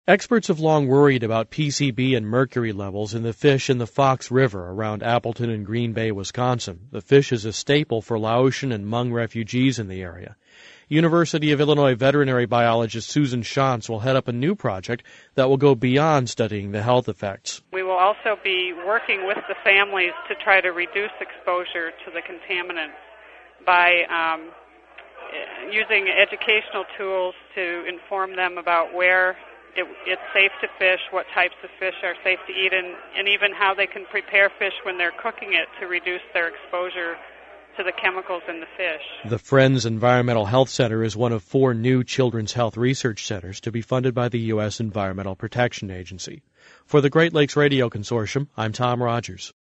Experts have long worried about PCB and mercury levels in the fish in the Fox River around Appleton and Green Bay, Wisconsin. The fish is a staple for Laotian and Hmong refugees in the area. University of Illinois veterinary biologist Susan Shantz will head up a new project that will go beyond studying the health effects. We will also be working with the families to try to reduce exposure to the contaminants by using educational tools to inform them about where it's safe to fish, what types of fish are safe to eat, and even how they can prepare fish when they're cooking it to reduce their exposure to the chemicals in the fish. The Friends Environmental Health Center is one of 4 new children's health research centers to be funded by the U.S. Environmental Protection Agency. For the Great Lakes Radio Consortium, I'm Tom Rogers.